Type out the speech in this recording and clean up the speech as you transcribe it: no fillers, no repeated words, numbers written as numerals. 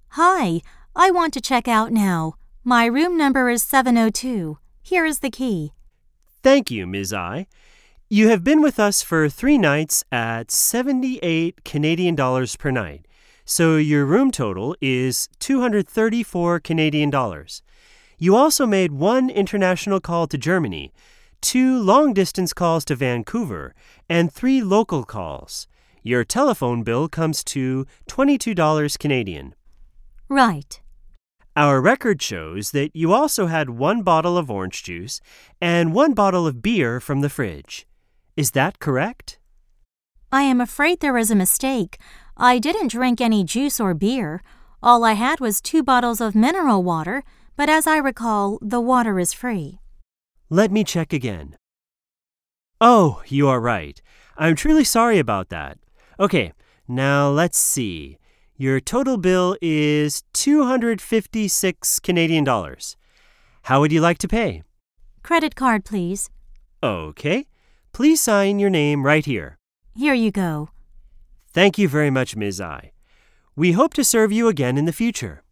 Hi, I want to check out now. My room number is 702. Here is the key. Thank you, Ms. I. You have been with us for 3 nights at 78 Canadian dollars per night. So your room total is 234 Canadian dollars. You also made 1 international call to Germany, 2 long-distance calls to Vancouver, and 3 local calls. Your telephone bill comes to $22 Canadian. Right. Our record shows that you also had 1 bottle of orange juice and 1 bottle of beer from the fridge. Is that correct? I am afraid there is a mistake. I didn't drink any juice or beer. All I had was 2 bottles of mineral water, but as I recall, the water is free. Let me check again. Oh, you are right. I'm truly sorry about that. Okay, now let's see. Your total bill is 256 Canadian dollars. How would you like to pay? Credit card, please. Okay. Please sign your name right here. Here you go. Thank you very much, Ms. I. We hope to serve you again in the future.